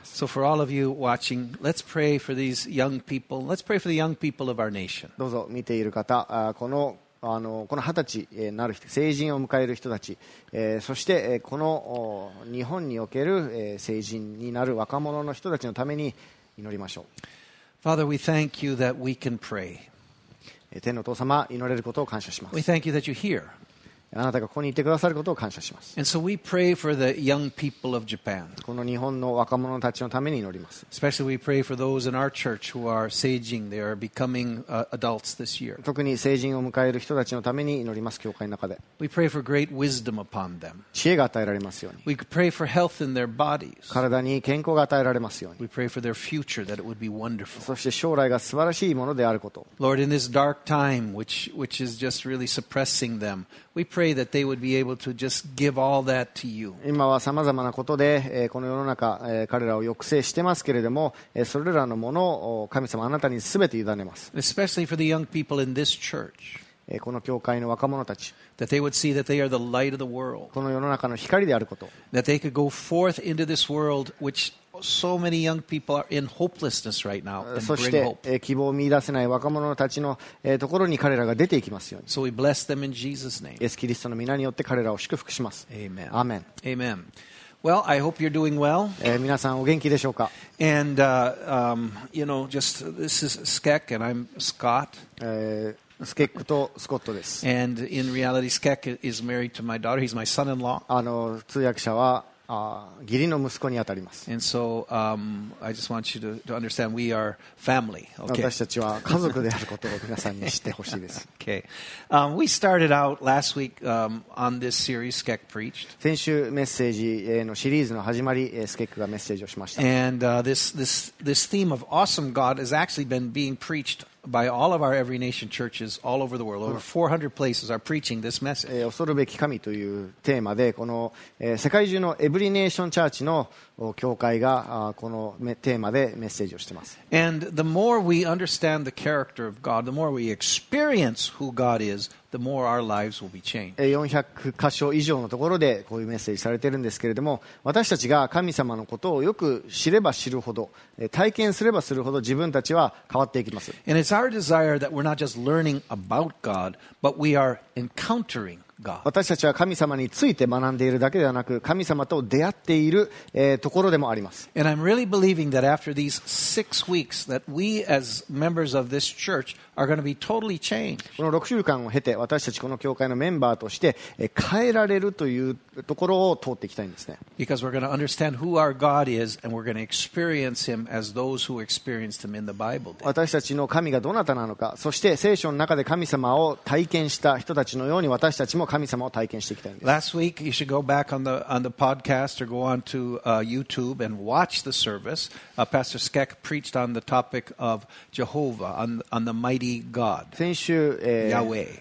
す。 So for all of you watching, let's pray for these young people. Let's pray for the young people of our nation. どうぞ見ている方、この20歳になる人、成人を迎える人たち、そしてこの日本における成人になる若者の人たちのために祈りましょう。 Father, we thank you that we can pray. 天のお父様、祈れることを感謝しま We す。 thank you that you hear. あなたがここにいてくださることを感謝します。 And so we pray for the young people of Japan. この日本の若者たちのために祈ります。 Especially we pray for those in our church who are saging. They are becoming adults this year. 特に成人を迎える人たちのために祈ります。教会の中で We pray for great wisdom upon them. 知恵が与えられますように、 We pray for health in their bodies. 体に健康が与えられますように、 We pray for their future, that it would be wonderful. そして将来が素晴らしいものであることを、 Lord, in this dark time, which is just really suppressing them, we pray that they would be able to just give all that to you. 今はさまざまなことで、この世の中、彼らを抑制してますけれども、それらのものを神様あなたに全て委ねます。 Especially for the young people in this church, この教会の若者たち、 that they would see that they are the light of the world, この世の中の光であること、 that they could go forth into this world, which so many young people are in hopelessness right now, and そし bring て、 hope. 希望を見出せない若者たちの、ところに彼らが出ていきますように、 So we bless them in Jesus' name. イエス・キリストの皆によって彼らを祝福します。 Amen. アーメン。 Amen. Well, I hope you're doing well. 皆さんお元気でしょうか。 And, this is Skek, and I'm Scott. スケックとスコットです。 And in reality, Skek is married to my daughter. He's my son-in-law. 通訳者は義理の息子にあたります。 And so I just want you to understand we are family. Okay. 私たちは家族であることを皆さんに知ってほしいです。 Okay. We started out last week on this series, Skek Preached. 先週メッセージのシリーズの始まり、スケックがメッセージをしました。 And this theme of awesome God has actually been being preached by all of our Every Nation churches all over the world. Over 400 places are preaching this message. 恐るべき神というテーマで、この世界中のエブリネーションチャーチの教会がこのテーマでメッセージをしています。 And the more we understand the character of God, the more we experience who God is, the more our lives will be changed. 400箇所以上のところでこういうメッセージされているんですけれども、私たちが神様のことをよく知れば知るほど、体験すればするほど自分たちは変わっていきます。 And it's our desire that we're not just learning about God, but we are encountering God. 私たちは神様について学んでいるだけではなく、神様と出会っている、ところでもあります。 And I'm really believing that after these 6 weeks that we as members of this church are going to be totally changed. この6週間を経て私たちこの教会のメンバーとして変えられるというところを通っていきたいんですね。 Because we're going to understand who our God is and we're going to experience Him as those who experienced Him in the Bible did. 私たちの神がどなたなのか、そして聖書の中で神様を体験した人たちのように私たちも神様を体験していきたいんです。 Last week, you should go back on the podcast or go on to YouTube and watch the service. Pastor Skek preached on the topic of Jehovah, on the mighty God, 先週、 Yahweh.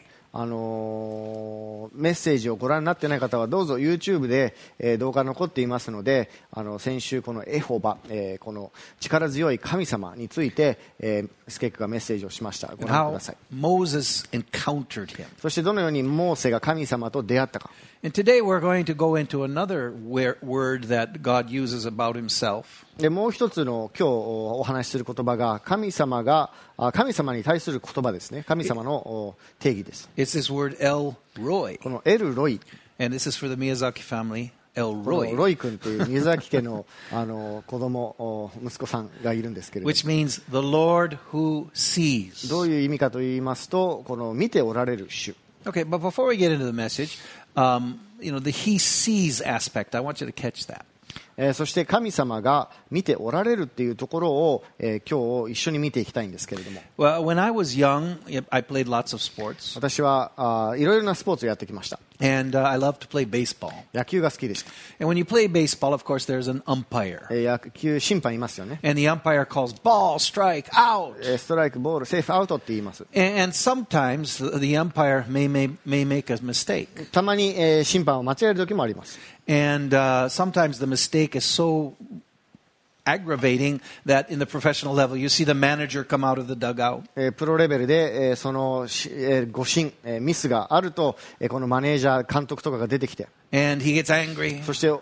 メッセージをご覧になっていない方はどうぞ YouTube で、動画残っていますので、先週このエホバ、この力強い神様について、スケックがメッセージをしました。ご覧ください。 Moses encountered him. そしてどのようにモーセが神様と出会ったか。 And today we're going to go into another word that God uses about Himself. でもう一つの今日お話しする言葉が神様に対する言葉ですね。神様の定義です。 It's this word El Roy. このエルロイ、 And this is for the Miyazaki family, El この Roy, ロイ君という宮崎家の子供息子さんがいるんですけれども、 which means the Lord who sees. どういう意味かと言いますと、この見ておられる主。 Okay, but before we get into the message, the He sees aspect, I want you to catch that. そして神様が見ておられるっていうところを、今日一緒に見ていきたいんですけれども、 Well, when I was young, I played lots of sports, 私はいろいろなスポーツをやってきました。 and I loved to play baseball. 野球が好きでした。 And when you play baseball, of course, there's an umpire. 野球審判いますよね。 And the umpire calls ball, strike, out. ストライク、ボール、セーフ、アウトって言います。 And sometimes the umpire may make a mistake. たまに、審判を間違える時もあります。 And sometimes the mistake is so aggravating that in the professional level, you see the manager come out of the dugout. プロレベルで、その、誤審、ミスがあると、このマネージャー、監督とかが出てきて、 And he gets angry. そして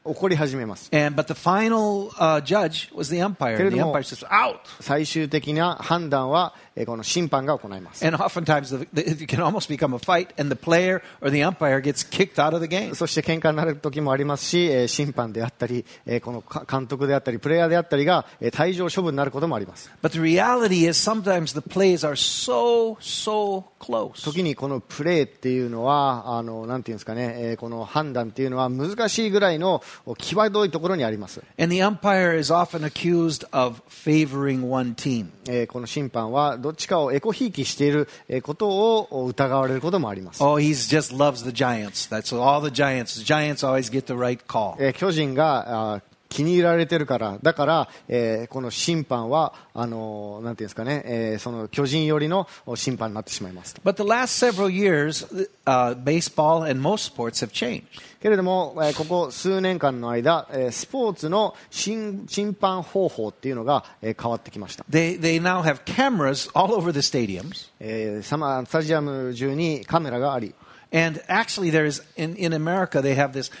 怒り始めます。 But the final judge was the umpire. And the umpire says, out! 最終的な判断はこの審判が行います。 And oftentimes it can almost become a fight, and the player or the umpire gets kicked out of the game. そして喧嘩になる時もありますし、審判であったり、この監督であったり、プレイヤーであったりが退場処分になることもあります。 But the reality is sometimes the plays are so close. 時にこのプレーっていうのはなんていうんですかね、この判断っていうのは難しいぐらいの際どいところにあります。 And the umpire is often accused of favoring one team. この審判はどっちかをエコひいきしていることを疑われることもあります。 Oh, he just loves the Giants. That's all the Giants. The Giants always get the right call. 巨人が気に入られてるから、だから、この審判はなんていうんですかね、その巨人寄りの審判になってしまいます。 But the last several years, baseball and most sports have changed. けれども、ここ数年間の間、スポーツの審判方法っていうのが変わってきました。 They now have cameras all over the stadiums. スタジアム中にカメラがあり、 And actually, there's in America they have this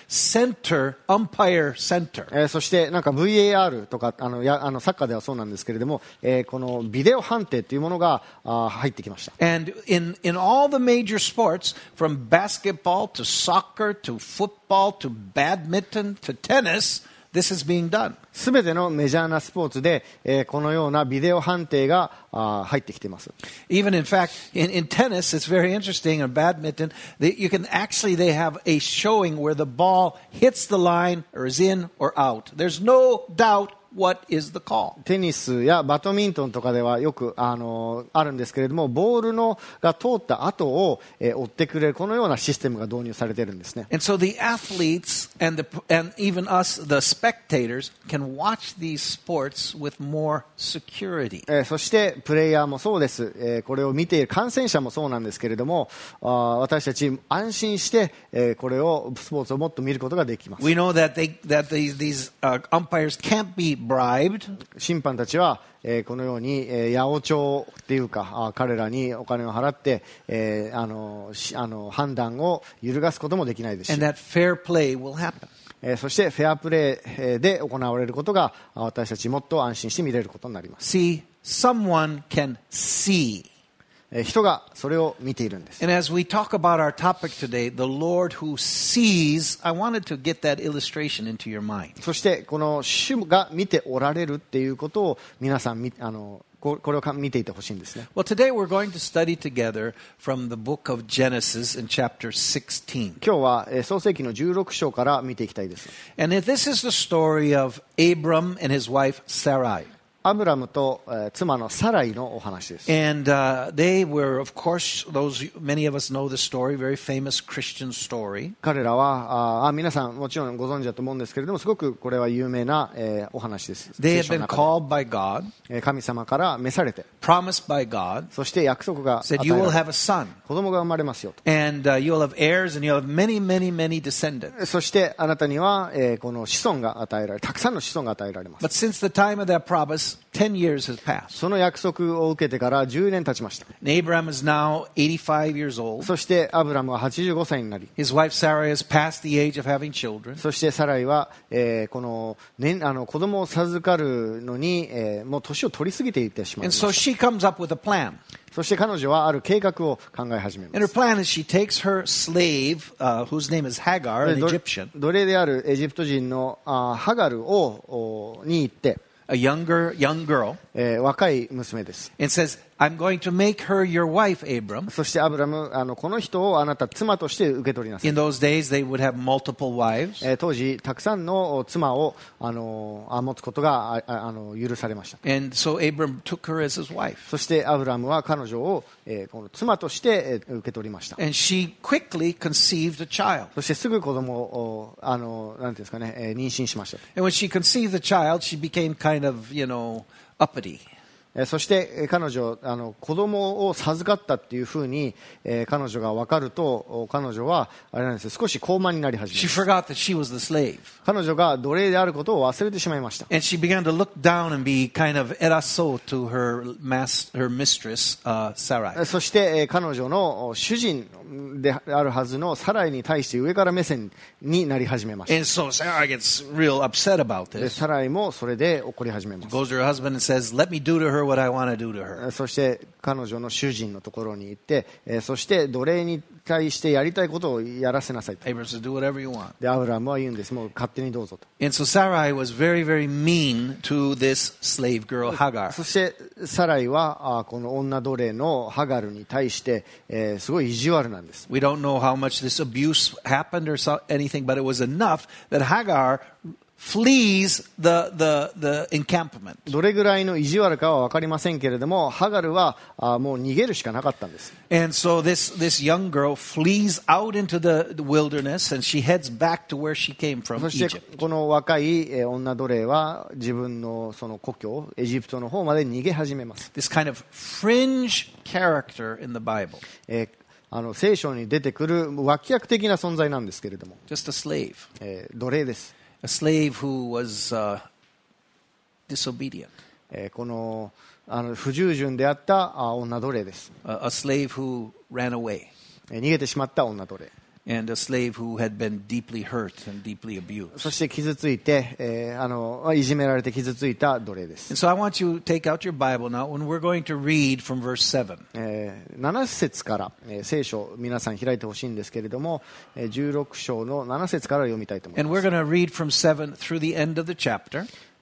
umpire center. そしてなんか VAR とかサッカーではそうなんですけれども、このビデオ判定というものが入ってきました。 And in all the major sports, from basketball to soccer to football to badminton to tennis, this is being done. すべてのメジャーなスポーツで、このようなビデオ判定が入ってきています。 Even in fact, in tennis, it's very interesting. In badminton, they have a showing where the ball hits the line or is in or out. There's no doubt what is the call. テニスやバドミントンとかではよくあるんですけれども、ボールが通った後を、追ってくれるこのようなシステムが導入されているんですね。 And so the athletes and even us, the spectators, can watch these sports with more security. そしてプレイヤーもそうです。これを見ている観戦者もそうなんですけれども、私たち安心して、これをスポーツをもっと見ることができます。 We know that these umpires can't be bribed. 審判たちは、このように、八百長っていうか彼らにお金を払って、判断を揺るがすこともできないですし、 And that fair play will happen. そしてフェアプレーで行われることが私たちもっと安心して見れることになります。 See, someone can see. 人がそれを見ているんです。 And as we talk about our topic today, the Lord who sees, I wanted to get that illustration into your mind. そしてこの主が見ておられるっていうことを皆さんこれを見ていてほしいんですね。 Well, today we're going to study together from the book of Genesis in chapter 16. 今日は創世記の16章から見ていきたいです。 And this is the story of Abram and his wife Sarai. アブラムと妻のサライのお話です。 And they were, of course, many of us know the story, very famous Christian story. 彼らは皆さんもちろんご存知だと思うんですけれども、すごくこれは有名なお話です。 They had been called by God, 神様から召されて、 promised by God, そして約束が与 said, え you ら will れ、 have a son, 子供が生まれますよと。 and you'll have heirs, and you'll have many descendants. そしてあなたにはこの子孫が与えられ、たくさんの子孫が与えられます。 But since the time of that promise, 10 years has passed. その約束を受けてから10年経ちました。 And Abraham is now 85 years old. そしてアブラムは85歳になり、 His wife Sarah has passed the age of having children. そしてサライは、この、子供を授かるのに、もう年を取り過ぎていってしまいま And し so た。 she comes up with a plan. そして彼女はある計画を考え始め And ま her す。 plan is she takes her slave, whose name is Hagar, an で Egyptian, 奴隷であるエジプト人のハガルに行って、 a young girl, 若い娘です。 and says, I'm going to make her your wife, Abram. そしてアブラム、この人をあなた妻として受け取りなさい。 In those days, they would have multiple wives. 当時たくさんの妻を持つことが許されました。 And so Abram took her as his wife. そしてアブラムは彼女を、この妻として受け取りました。 And she quickly conceived a child. そしてすぐ子供をなんていうんですかね、妊娠しました。 And when she conceived the child, she became kind of, uppity. そして彼女子供を授かったっていうふうに彼女が分かると、彼女はあれなんですよ、少し高慢になり始め She ます。 forgot that she was the slave. 彼女が奴隷であることを忘れてしまいました。 And she began to look down and be kind of eraso to her mistress, Sarai. そして彼女の主人であるはずのサライに対して上から目線になり始めました。 And so Sarai gets real upset about で this. サライもそれで怒り始めます。 Goes to her husband and says, let me do to her what I want to do to her. そして彼女の主人のところに行って、そして奴隷に対してやりたいことをやらせなさいと。 Abraham says, do whatever you want. でアブラムは言うんです。もう勝手にどうぞと。 And so Sarai was very, very mean to this slave girl, Hagar. そしてサライはこの女奴隷のハガルに対して、すごい意地悪なんです。 We don't know how much this abuse happened or anything, but it was enough that Hagar flees the encampment. どれぐらいの意地悪かは分かりませんけれども、ハガルはもう逃げるしかなかったんです。 And so this young girl flees out into the wilderness and she heads back to where she came from, そして Egypt. この若い女奴隷は自分のその故郷エジプトの方まで逃げ始めます。 This kind of fringe character in the Bible. 聖書に出てくる脇役的な存在なんですけれども、 Just a slave. 奴隷です。 A slave who was disobedient. この不従順であった女奴隷です。 A slave who ran away. 逃げてしまった女奴隷。 And a slave who had been deeply hurt and deeply abused. そして傷ついて、いじめられて傷ついた奴隷です。 And so I want you to take out your Bible now, and we're going to read from verse 7. 7節から、聖書皆さん開いてほしいんですけれども、16章の7節から読みたいと思い And ま we're す。 going to read from 7 through the end of the chapter,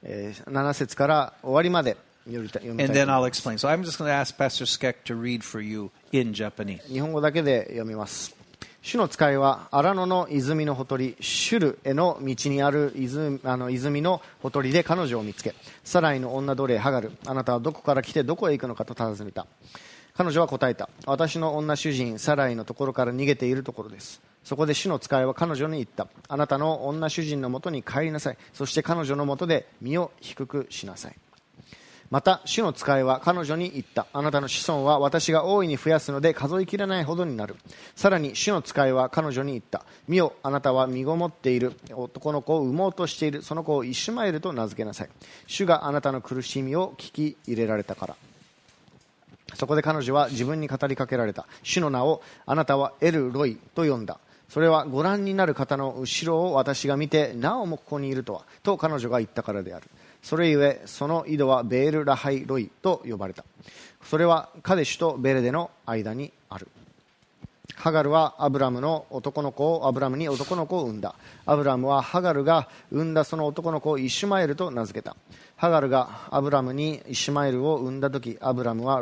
7節から終わりまで読みたいと and 思 then い I'll ます。 explain. So I'm just going to ask Pastor Skek to read for you in Japanese. 日本語だけで読みます。主の使いは荒野の泉のほとりシュルへの道にある泉のほとりで彼女を見つけ、サライの女奴隷ハガル、あなたはどこから来てどこへ行くのかと尋ねた。彼女は答えた。私の女主人サライのところから逃げているところです。そこで主の使いは彼女に言った。あなたの女主人のもとに帰りなさい。そして彼女のもとで身を低くしなさい。また主の使いは彼女に言った。あなたの子孫は私が大いに増やすので数えきれないほどになる。さらに主の使いは彼女に言った。見よ、あなたは身ごもっている男の子を産もうとしている。その子をイシュマエルと名付けなさい。主があなたの苦しみを聞き入れられたから。そこで彼女は自分に語りかけられた。主の名をあなたはエルロイと呼んだ。それはご覧になる方の後ろを私が見て、なおもここにいるとはと彼女が言ったからである。それゆえその井戸はベールラハイロイと呼ばれた。それはカデシュとベレデの間にある。ハガルはアブラムに男の子を産んだ。アブラムはハガルが産んだその男の子をイシュマエルと名付けた。ハガルがアブラムにイシュマエルを産んだ時、アブラムは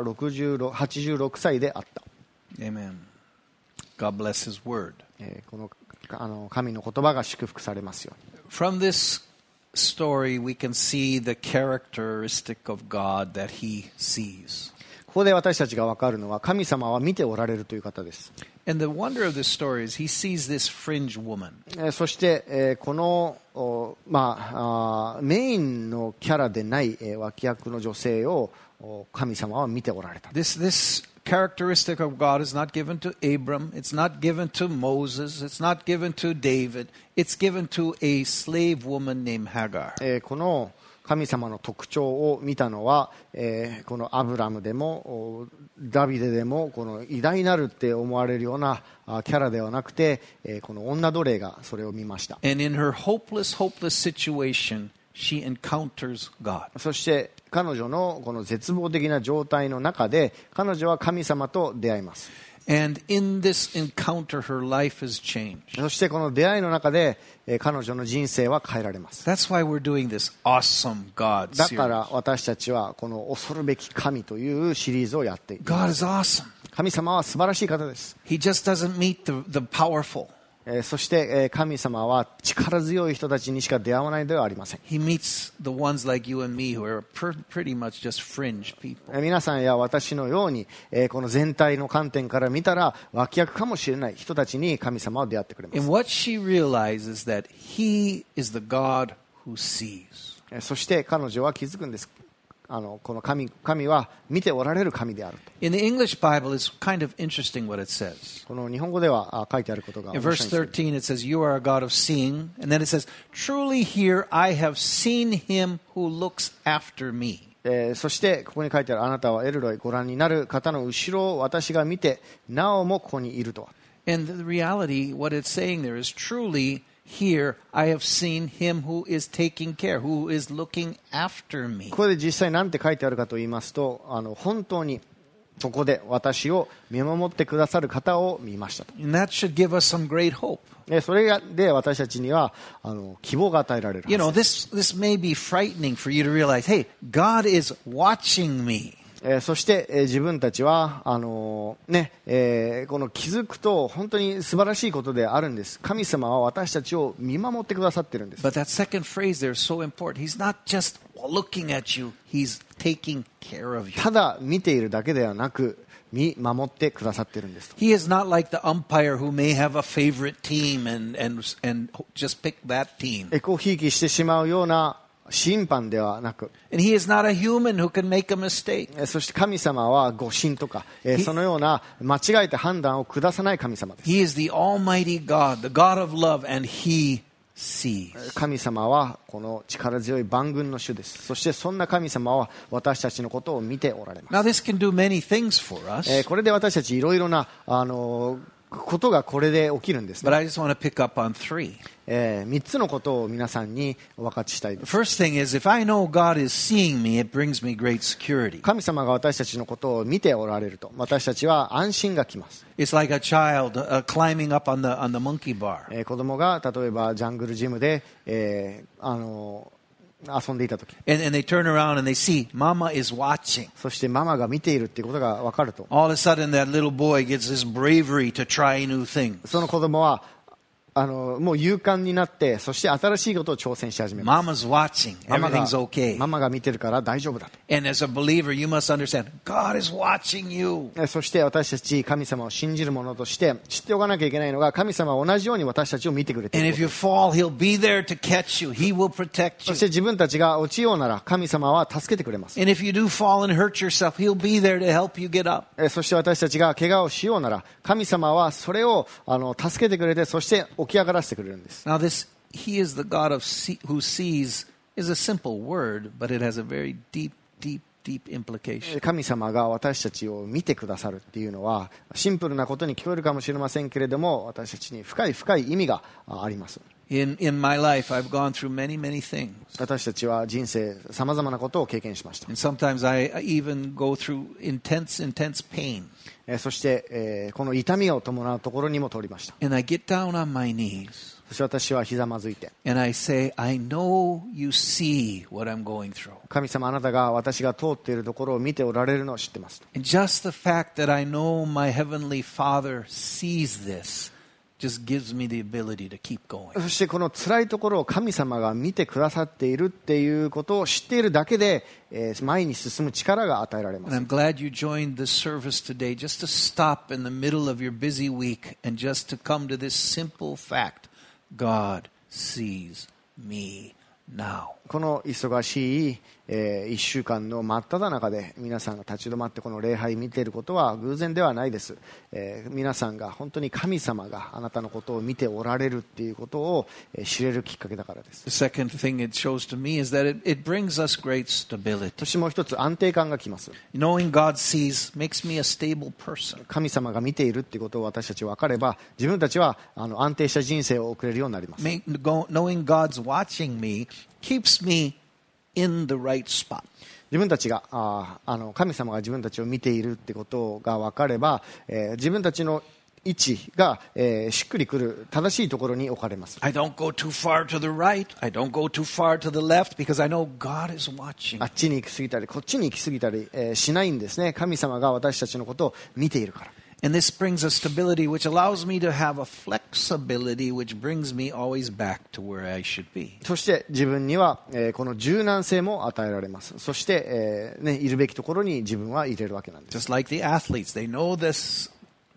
86歳であった。 Amen. God bless His word. この神の言葉が祝福されますように。 From this story, we can see the characteristic of God that He sees. ここで私たちが分かるのは神様は見ておられるという方です。 And the wonder of this story is He sees this fringe woman. そして、このメインのキャラでない、脇役の女性を神様は見ておられた。 This characteristic of God is not given to Abram, it's not given to Moses, it's not given to David, it's given to a slave woman named Hagar. この神様の特徴を見たのは、このアブラムでもダビデでもこの偉大なるって思われるようなキャラではなくて、この女奴隷がそれを見ました。 And in her hopeless situation, she encounters God. そして彼女のこの絶望的な状態の中で彼女は神様と出会います。 And in this encounter, her life is changed. そしてこの出会いの中で彼女の人生は変えられます。 That's why we're doing this awesome God だか series. ら私たちはこの恐るべき神というシリーズをやっている。 God is awesome. 神様は素晴らしい方です。 He just doesn't meet the powerful. そして神様は力強い人たちにしか出会わないではありません。 He meets the ones like you and me who are pretty much just fringe people. 皆さんや私のようにこの全体の観点から見たら脇役かもしれない人たちに神様は出会ってくれま And す。 what she realizes that He is the God who sees. そして彼女は気づくんです。 この神は見ておられる神であると。 In the English Bible, it's kind of interesting what it says. この日本語では書いてあることが In 面白 verse いんですけど、 13, it says, "You are a God of seeing." And then it says, "Truly here I have seen him who looks after me." そしてここに書いてある、あなたはエルロイ、ご覧になる方の後ろを私が見てなおもここにいるとは。 And the reality, what it's saying there is, truly here I have seen him who is taking care, who is looking after me. ここで実際何て書いてあるかと言いますと、本当にここで私を見守ってくださる方を見ましたと。 And that should give us some great hope. それで私たちには希望が与えられるは You ず know, です this may be frightening for you to realize, hey, God is watching me. そして、自分たちはこの気づくと本当に素晴らしいことであるんです。神様は私たちを見守ってくださっているんです。 But that second phrase there is so important. He's not just looking at you, he's taking care of you. ただ見ているだけではなく見守ってくださっているんです。 He is not like the umpire who may have a favorite team and just pick that team. こうひいきしてしまうような審判ではなく、 And he is not a human who can make a mistake. そして神様は誤審とか、そのような間違えた判断を下さない神様です。 He is the Almighty God, the God of love, and he sees. 神様はこの力強い万軍の主です。そしてそんな神様は私たちのことを見ておられます。 Now, this can do many things for us, これで私たちいろいろなことがこれで起きるんですね。 but I just want to pick up on three. 3つのことを皆さんにお分かちしたいで The す。 first thing is, if I know God is seeing me, it brings me great security. 神様が私たちのことを見ておられると私たちは安心がきます。 It's like a child climbing up on the monkey bar. 子供が例えばジャングルジムで、遊んでいたとき、 And they turn around and they see Mama is watching. そしてママが見ているっていうことが分かると、 All of a sudden, that little boy gets this bravery to try new things. その子供はもう勇敢になって、そして新しいことを挑戦し始めます。 Mama's watching. ママ Everything's okay. が見てるから大丈夫だ And as a believer, you must understand, God is watching you. と。そして私たち神様を信じる者として知っておかなきゃいけないのが、神様は同じように私たちを見てくれてい And る if こ you fall, He'll be there to catch you. He will protect と。そ you. して自分たちが落ちようなら神様は助けてくれます。 And if you do fall and hurt yourself, He'll be there to help you get up. そして私たちが怪我をしようなら神様はそれを助けてくれて、そして起き上がらせてくれるんです。 Now, this He is the God who sees is a simple word, but it has a very deep implication. 神様が私たちを見てくださるっていうのはシンプルなことに聞こえるかもしれませんけれども、私たちに深い意味があります。 In my life, I've gone through many things. 私たちは人生さまざまなことを経験しました。 And sometimes I even go through intense pain. そして、この痛みを伴うところにも通りました。 And I get down on my knees そして私はひざまずいて、 and I say, I know you see what I'm going through. 神様、あなたが私が通っているところを見ておられるのを知ってますと。 And just the fact that I know my Heavenly Father sees this just gives me the ability to keep going. そしてこの辛いところを神様が見てくださっているっていうことを知っているだけで、前に進む力が与えられま And す。 I'm glad you joined this service today just to stop in the middle of your busy week and just to come to this simple fact. God sees me now. この忙しい、1週間の真っ只中で皆さんが立ち止まってこの礼拝を見ていることは偶然ではないです。皆さんが本当に神様があなたのことを見ておられるっていうことを知れるきっかけだからです。 The second thing it shows to me is that it brings us great stability. そしてもう一つ安定感がきます。 Knowing God sees makes me a stable person. 神様が見ているっていうことを私たち分かれば、自分たちは安定した人生を送れるようになります。 Knowing God's watching me keeps me in the right spot. 自分たちが神様が自分たちを見ているってことが分かれば、自分たちの位置が、しっくりくる正しいところに置かれます。 I don't go too far to the right. I don't go too far to the left because I know God is watching. あっちに行き過ぎたりこっちに行き過ぎたり、しないんですね。神様が私たちのことを見ているから。 And this brings a stability which allows me to have a flexibility which brings me always back to where I should be. そして自分には、この柔軟性も与えられます。そして、いるべきところに自分は入れるわけなんです。 Just like the athletes, they know this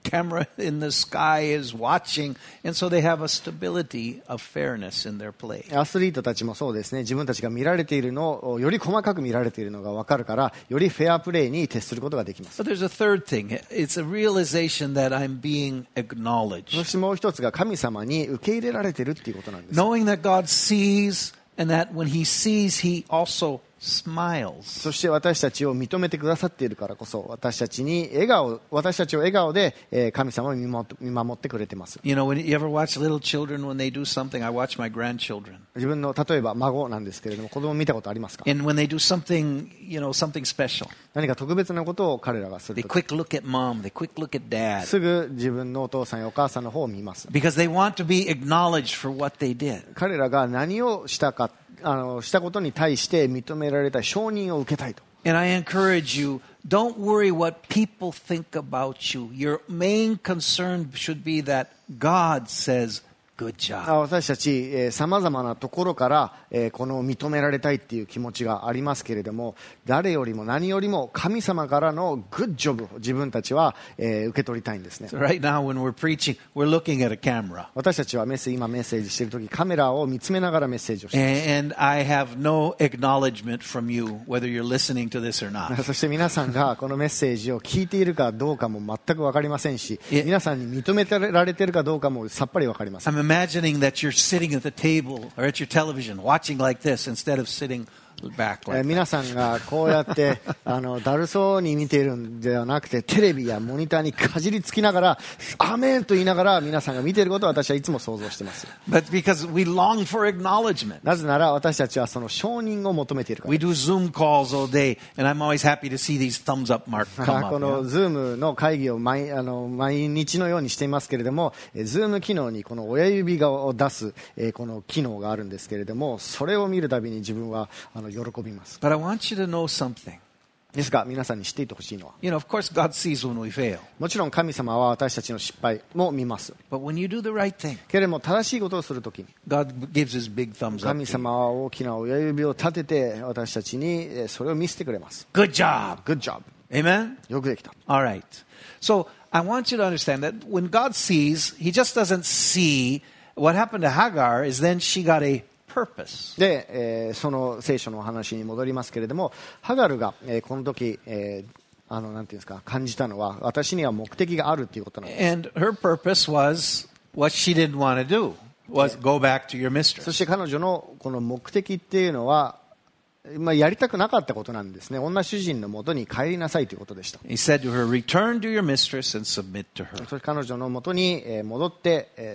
camera in the sky is watching, and so they have a stability of fairness in their play. アスリートたちもそうですね。自分たちが見られているのをより細かく見られているのが分かるから、よりフェアプレーに徹することができます。 But there's a third thing. It's a realization that I'm being そ acknowledged. してもう一つが神様に受け入れられているっていうことなんです。 Knowing that God sees, and that when he sees, he also smiles. そして私たちを認めてくださっているからこそ、私たちを笑顔で神様を見守ってくれています。 You know, when you ever watch little children when they do something, I watch my grandchildren. 自分の例えば孫なんですけれども、子供見たことありますか？ And when they do something, you know, something special, 何か特別なことを彼らがす they るとき、 quick look at mom, they quick look at dad. すぐ自分のお父さんやお母さんの方を見ます。 Because they want to be acknowledged for what they did. 彼らが何をしたことに対して認められたい、承認を受けたいと。 And I encourage you, don't worry what people think about you. Your main concern should be that God says, good job. 私たちさまざまなところからこの認められたいっていう気持ちがありますけれども、誰よりも何よりも神様からのグッジョブを自分たちは受け取りたいんですね。 So right now when we're preaching, we're looking at a camera. 私たちは今メッセージしているとき、カメラを見つめながらメッセージをしています。 And I have no acknowledgement from you, whether you're listening to this or not. そして皆さんがこのメッセージを聞いているかどうかも全く分かりませんし、皆さんに認められているかどうかもさっぱり分かりません。 I'm imagining that you're sitting at the table or at your television watching like this instead of sitting back like that. 皆さんがこうやってだるそうに見ているんではなくて、テレビやモニターにかじりつきながらアーメンと言いながら皆さんが見ていることを私はいつも想像しています。 But because we long for acknowledgement. なぜなら私たちはその承認を求めているから。 We do Zoom calls all day, and I'm always happy to see these thumbs up mark come up. この Zoom の会議を毎日のようにしていますけれども、Zoom 機能にこの親指を出すこの機能があるんですけれども、それを見るたびに自分は喜びます。 But I want you to know something. ですが皆さんに知っていてほしいのは、 You know, of course, God sees when we fail. もちろん神様は私たちの失敗も見ます。 But when you do the right thing, けれども正しいことをするときに God gives his big thumbs up. 神様は大きな親指を立てて私たちにそれを見せてくれます。 Good job. Good job. Amen? よくできた。 All right. So I want you to understand that when God sees, he just doesn't see. What happened to Hagar is then she got a purpose. で、その聖書のお話に戻りますけれども、ハガルが、この時、なんていうんですか、感じたのは私には目的があるということなんです。 And her purpose was what she didn't want to do, was go back to your そ mistress. して彼女のこの目的っていうのは、やりたくなかったことなんですね。女主人のもとに帰りなさいということでした。 He said to her, return to your mistress and submit to her. そして彼女のもとに戻って、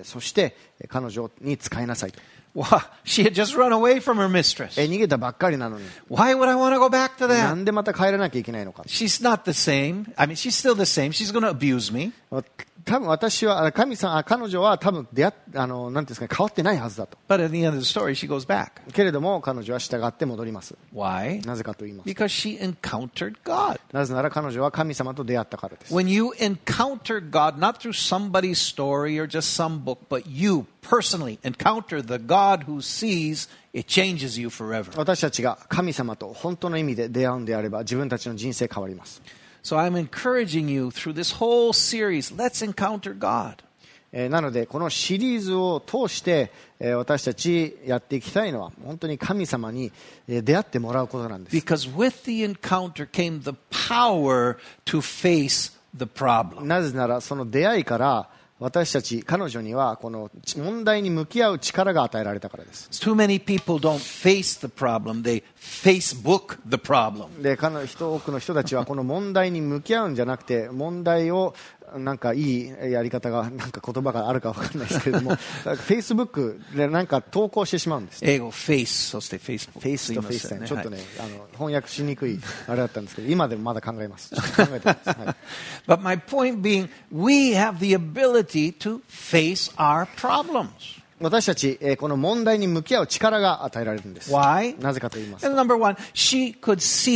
そして彼女に仕えなさいと。 Wow, she had just run away from her mistress. 逃げたばっかりなのに、 Why would I want to go back to な that? んでまた帰らなきゃいけないのか。 She's not the same. I mean, she's still the same. She's going to abuse me. 多分私は彼女は多分なんていうんですかね、変わってないはずだと。 But at the end of the story, she goes back. けれども彼女は従って戻ります。 Why? なぜかと言います。 Because she encountered God. なぜなら彼女は神様と出会ったからです。 When you encounter God, not through somebody's story or just some book, but you personally encounter the God who sees, it changes you forever. 私たちが神様と本当の意味で出会うんであれば自分たちの人生変わります。 So I'm encouraging you through this whole series, let's encounter God. なのでこのシリーズを通して私たちやっていきたいのは本当に神様に出会ってもらうことなんです。 Because with the encounter came the power to face the problem. なぜならその出会いから私たち彼女にはこの問題に向き合う力が与えられたからです。 Too many people don't face the problem, they Facebook the problem. で多くの人たちはこの問題に向き合うんじゃなくて問題をなんかいいやり方がなんか言葉があるか分からないですけれどもFacebook でなんか投稿してしまうんです。 英語 face そして Facebook フェイスとフェイスはいちょっとね、翻訳しにくいあれだったんですけど今でもまだ考えます。ちょっと考えてます。はい、 But my point being, we have the ability to face our problems. 私たちこの問題に向き合う力が与えられるんです。 Why? なぜかと言いますと And number one, she could see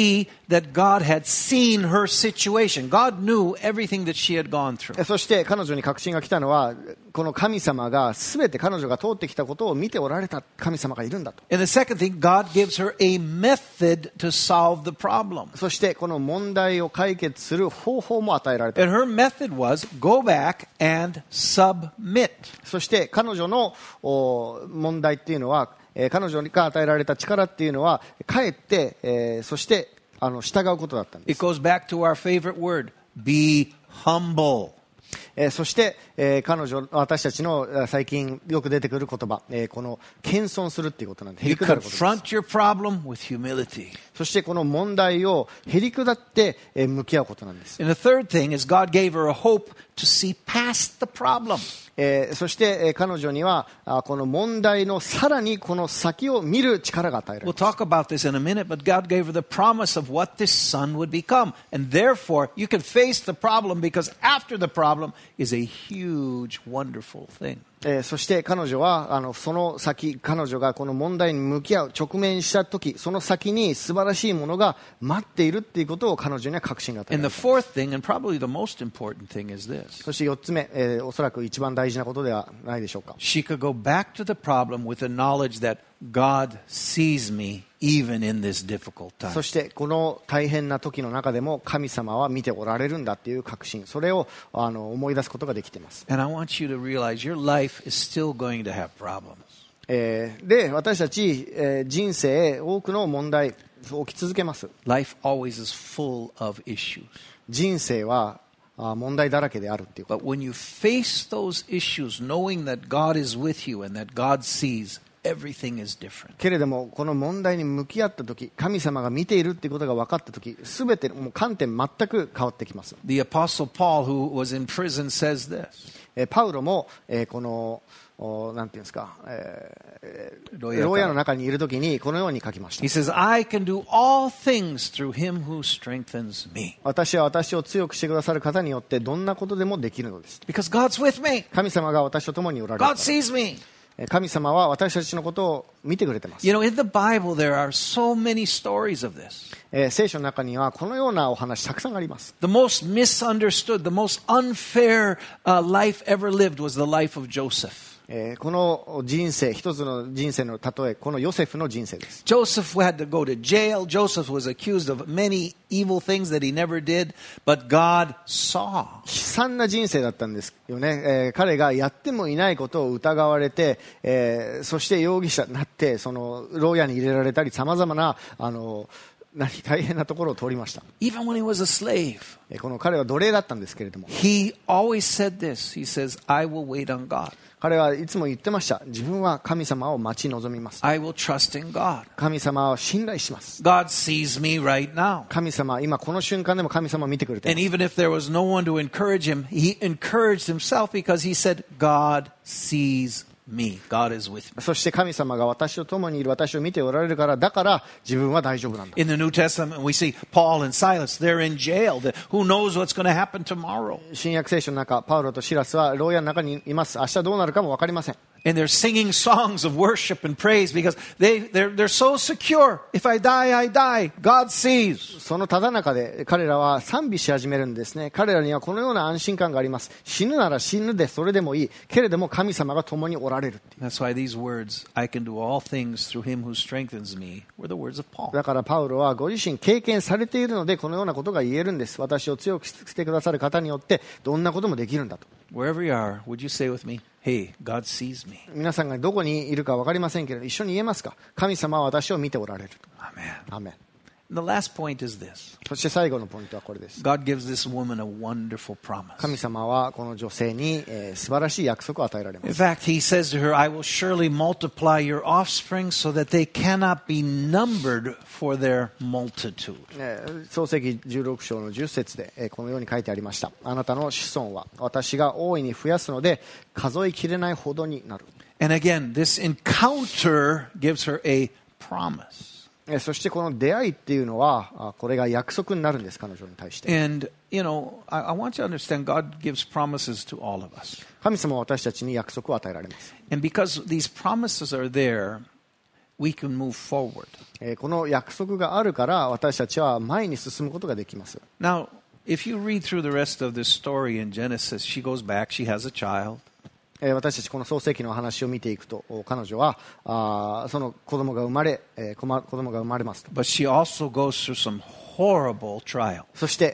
that God had seen her situation. God knew everything that she had gone through. そして彼女に確信が来たのは、この神様が全て彼女が通ってきたことを見ておられた神様がいるんだと。 And the second thing, God gives her a method to solve the problem. そしてこの問題を解決する方法も与えられた。 And her method was go back and submit. そして彼女の問題っていうのは、彼女が与えられた力っていうのは、かえって、そして従うことだったんで It す。 goes back to our favorite word, be humble. そして、私たちの最近よく出てくる言葉、この謙遜するっていうことなんで、へ You りくだることです。 confront your problem with humility. そしてこの問題をへりくだって向き合うことなんです。 And the third thing is God gave her a hope to see past the problem. そして彼女にはこの問題のさらにこの先を見る力が与えられ We'll ます。 talk about this in a minute, but God gave her the promise of what this son would become. And therefore, you can face the problem because after the problem is a huge, wonderful thing. そして彼女はその先、彼女がこの問題に向き合う直面した時、その先に素晴らしいものが待っているっていうことを彼女には確信が与え And ら the れた。 fourth thing, and probably the most important thing, is this. そして4つ目、おそらく一番大事なことではないでしょうか。 She could go back to the problem with the knowledge that God sees me even in this difficult time. そしてこの大変な時の中でも神様は見ておられるんだっていう確信、それを思い出すことができています。 And I want you to realize your life is still going to have problems. で、私たち、人生多くの問題起き続けます。 Life always is full of issues. 人生は問題だらけであるっていうこと。 But when you face those issues, knowing that God is with you and that God sees, everything is different. けれどもこの問題に向き合った時、神様が見ているっていうことが分かった時、すべてもう観点全く変わってきます。 The Apostle Paul, who was in prison, says this. パウロも、このなんていうんですか、 牢屋から牢屋の中にいる時にこのように書きました。 He says, I can do all things through him who strengthens me. 私は私を強くしてくださる方によってどんなことでもできるのです。 Because God's with me. 神様が私と共におられるか God sees me. ら。神様は私たちのことを見てくれています。 You know, in the Bible, there are so many stories of this. 聖書の中にはこのようなお話たくさんあります。 The most misunderstood, the most unfair life ever lived was the life of Joseph. この人生、一つの人生の例え、このヨセフの人生です。 Joseph had to go to jail. Joseph was accused of many evil things that he never did, but God saw. 悲惨な人生だったんですよね。彼がやってもいないことを疑われて、そして容疑者になって、その牢屋に入れられたり、さまざまな大変なところを通りました。 Even when he was a slave, この彼は奴隷だったんですけれども、 he always said this. He says, I will wait on God. 彼はいつも言ってました。自分は神様を待ち望みます。 I will trust in God. 神様を信頼します。 God sees me right now. 神様、今この瞬間でも神様を見てくれてい And ます。 even if there was no one to encourage him, he encouraged himself because he said, God sees me. God is with me. そして神様が私と共にいる、私を見ておられるから、だから自分は大丈夫なんだ。 In the New Testament, we see Paul and Silas. They're in jail. Who knows what's going to happen tomorrow? 新約聖書の中、パウロとシラスは牢屋の中にいます。明日どうなるかも分かりません。 And they're singing songs of worship and praise because they're so secure. If I die, I die. God sees. そのただ中で彼らは賛美し始めるんですね。彼らにはこのような安心感があります。死ぬなら死ぬでそれでもいい。けれども神様が共におられるっていう。 That's why these words, I can do all things through him who strengthens me, were the words of Paul. だからパウロはご自身経験されているのでこのようなことが言えるんです。私を強くしてくださる方によってどんなこともできるんだと。 Wherever you are, would you say with me, hey, God sees me. 皆さんがどこにいるか分かりませんけれど一緒に言えますか。神様は私を見ておられると。 Amen. アーメン。 The last point is this. そして最後のポイントはこれです。 God gives this woman a wonderful promise. 神様はこの女性に、素晴らしい約束を与えられま In す。 fact, he says to her, I will surely multiply your offspring so that they cannot be numbered for their multitude. 創世記16章の10節で、このように書いてありました。あなたの子孫は私が大いに増やすので数えきれないほどになる。 And again, this encounter gives her a promise. そしてこの出会いっていうのはこれが約束になるんです。彼女に対して。 And, you know, I want you to understand God gives promises to all of us. 神様は私たちに約束を与えられます。 And because these promises are there, we can move forward. この約束があるから私たちは前に進むことができます。 Now, if you read through the rest of this story in Genesis, she goes back, she has a child. 私たちこの創世記の話を見ていくと彼女はその子供が生まれますと。 But she also goes through some horrible trial. そして、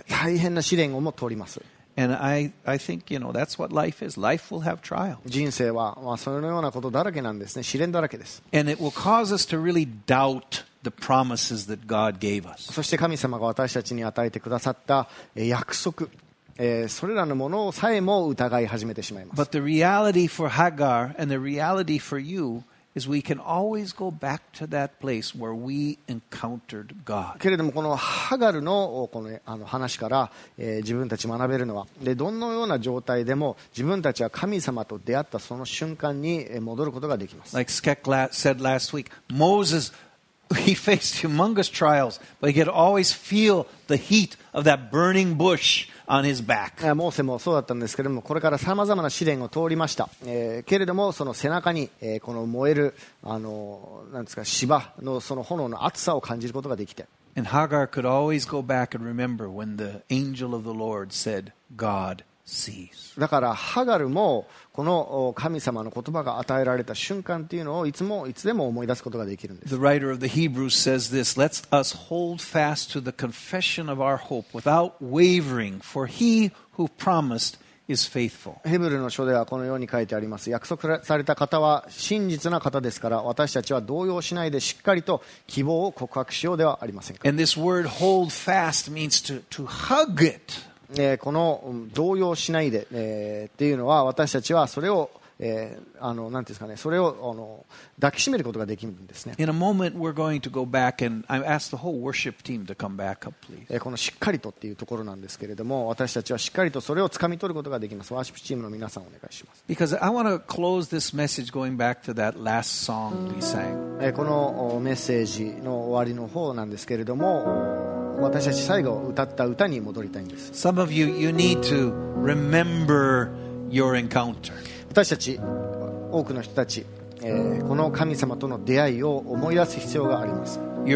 大変な試練をも通ります。 And I think, that's what life is. Life will have trials. 人生は、そのようなことだらけなんですね。試練だらけです。 And it will cause us to really doubt the promises that God gave us. そして神様が私たちに与えてくださった約束、それらのものさえも疑い始めてしまいます。 But the reality for Hagar and the reality for you is we can always go back to that place where we encountered God. けれどもこのハガルのこの話から、自分たち学べるのはでどのような状態でも自分たちは神様と出会ったその瞬間に戻ることができます。 Like Skek said last week, Moses, he faced humongous trials, but he could always feel the heat of that burning bush on his back. モーセもそうだったんですけれどもこれからさまざまな試練を通りました、けれどもその背中に、この燃えるなんですか芝のその炎の熱さを感じることができて And Hagar could always go back and remember when the angel of the Lord said, God sees. だからハガルもこの神様の言葉が与えられた瞬間というのをいつでも思い出すことができるんです。 The writer of the Hebrews says this, let us hold fast to the confession of our hope without wavering, for he who promised is faithful. ヘブルの書ではこのように書いてあります。約束された方は真実な方ですから私たちは動揺しないでしっかりと希望を告白しようではありませんか。 And this word hold fast means to hug it. この動揺しないで、っていうのは私たちはそれを、なんていうんですかね、それを抱きしめることができるんですね。 In a moment we're going to go back and I asked the whole worship team to come back up, please. このしっかりとっていうところなんですけれども私たちはしっかりとそれをつかみ取ることができます。ワーシップチームの皆さんお願いします。 Because I want to close this message going back to that last song we sang. このメッセージの終わりの方なんですけれども私たち最後歌った歌に戻りたいんです。 Some of you need to remember your encounter. 私たち多くの人たち、この神様との出会いを思い出す必要があります。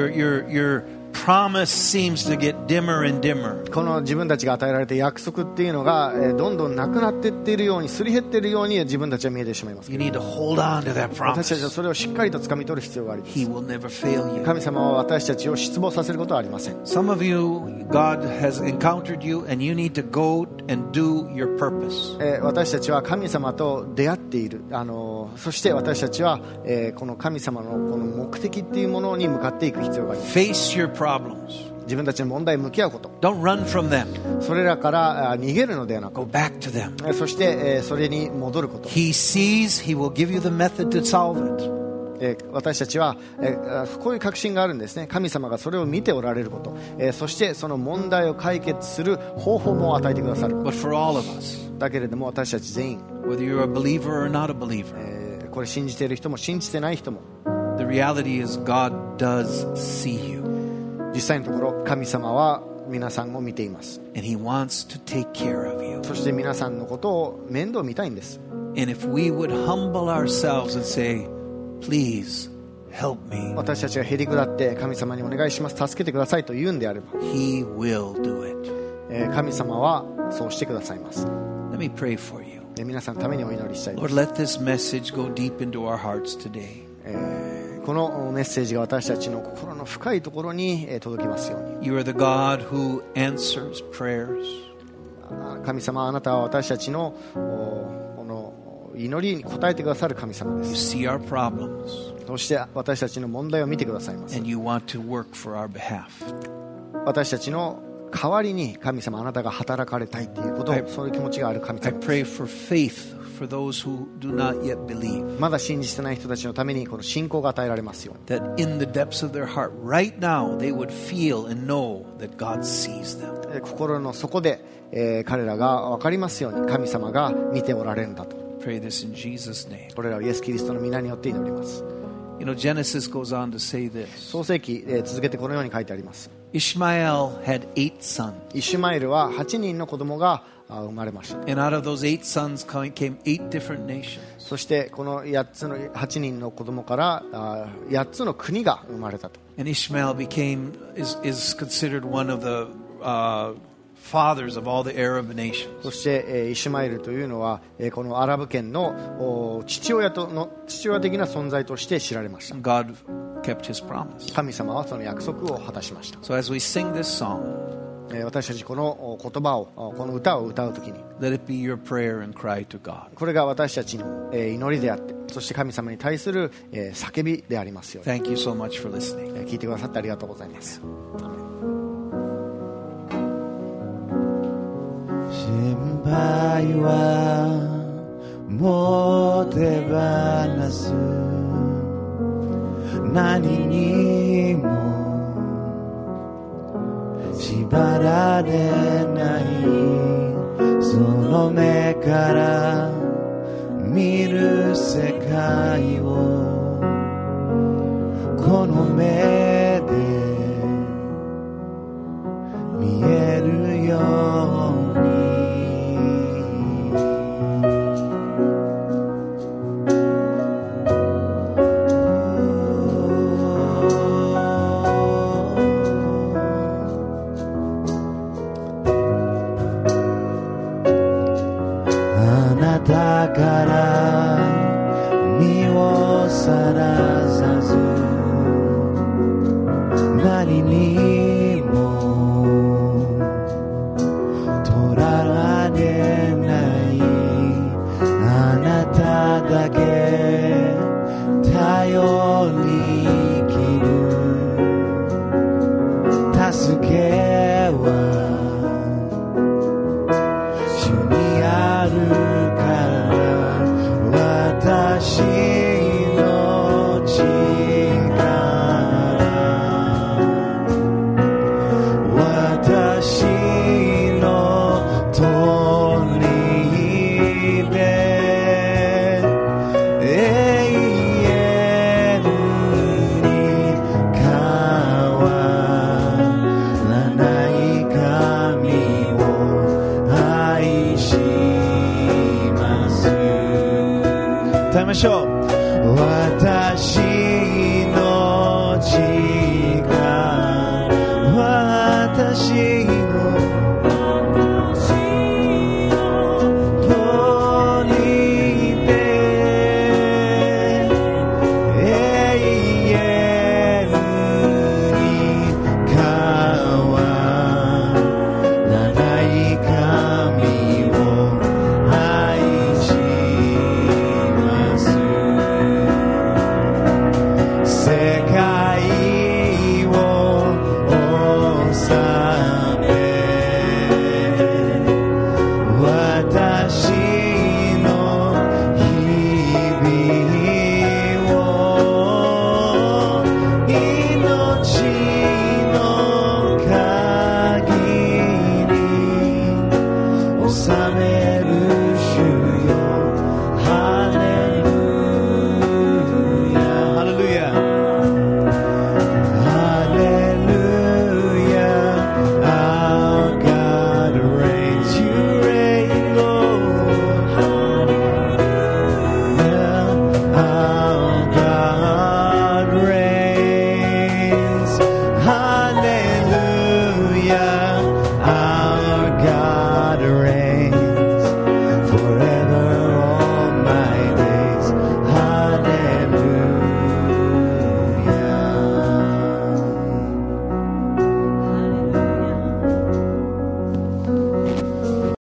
Your promise seems to get dimmer and dimmer. この自分たちが与えられた約束っていうのが、どんどんなくなっていっているようにすり減っているように自分たちは見えてしまいます。 You need to hold on to that 私たち promise. はそれをしっかりと掴み取る必要があります。 He will never fail you. 神様は私たちを失望させることはありません。 Some of you, God has encountered you and you need to go and do your purpose. 私たちは神様と出会っている、そして私たちは、この神様のこの目的っていうものに向かっていく必要があります。 Face your problems. 自分たちの問題に向き合うこと、 Don't run from them. それらから逃げるのではなく、 Go back to them. そしてそれに戻ること。 He sees, He will give you the method to solve it. 私たちはこういう確信があるんですね。神様がそれを見ておられること、そしてその問題を解決する方法も与えてくださる。 But for all of us, だけれども私たち全員、 whether you're a believer or not a believer, これ信じている人も信じてない人も the reality is God does see you. 実際のところ神様は皆さんを見ています。 And He wants to take care of you. そして皆さんのことを面倒見たいんです。 And if we would humble ourselves and say, please help me, 私たちがへり下って神様にお願いします、助けてくださいと言うんであれば、 He will do it. 神様はそうしてくださいます。 Let me pray for you. 皆さんのためにお祈りしたいで Lord, す。 let this message go deep into our hearts today. このメッセージが私たちの心の深いところに届きますように。 You are the God who answers prayers. 神様、あなたは私たちのこの祈りに応えてくださる神様で You す。 see our problems, そして私たちの問題を見てくださいます。 and you want to work for our behalf. 私たちの代わりに神様、あなたが働かれたいということを、そういう気持ちがある神 I 様です。 pray for faith for those who do not yet believe, まだ信じてない人たちのためにこの信仰が与えられますように。 that in the depths of their heart right now they would feel and know that God sees them. 心の底で、彼らが分かりますように神様が見ておられるんだと。 Pray this in Jesus' name. これらをイエス・キリストの皆によって祈ります。 You know, Genesis goes on to say this. 創世記、続けてこのように書いてあります。 Ishmael had 8 sons. イシュマエルは8人の子供が生まれました。 And out of those 8 sons came 8 different nations. そしてこの8人の子供から8つの国が生まれたと。 And Ishmael is considered one of the fathers of all the Arab nations. そしてイシュマエルというのはこのアラブ圏の父親的な存在として知られました。 God kept his promise. 神様はその約束を果たしました。 So as we sing this song, 私たちこの言葉をこの歌を歌うときに let it be your prayer and cry to God. これが私たちの祈りであって、そして神様に対する叫びでありますように。 Thank you so much for listening. 聞いてくださってありがとうございます。 心配はもう手放す、何にも縛られない、その目から見る世界をこの目で見えるように。だから身をさらさず、何にもとられない、あなただけ頼りきる、助けは主にある、私の力、私の砦で永遠に変わらない神を愛します。歌いましょう。私の力、私